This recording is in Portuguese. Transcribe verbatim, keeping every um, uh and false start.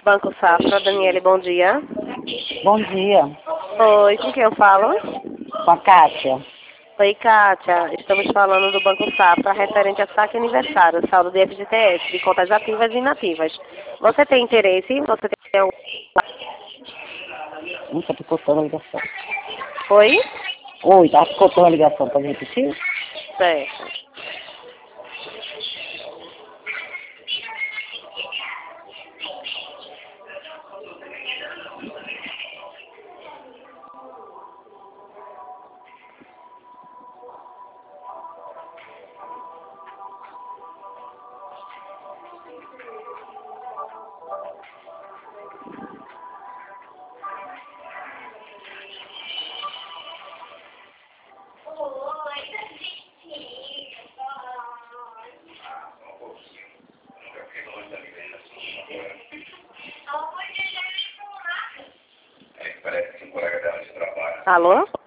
Banco Safra, Daniele, bom dia. Bom dia, Oi, com quem eu falo? com a Kátia. Oi, Kátia. Estamos falando do Banco Safra referente a saque aniversário, saldo de F G T S, de contas ativas e inativas. Você tem interesse? Você tem algum... Nunca te cortou a ligação. Oi? Oi, tá cortou a ligação, pode repetir? Certo. Alô?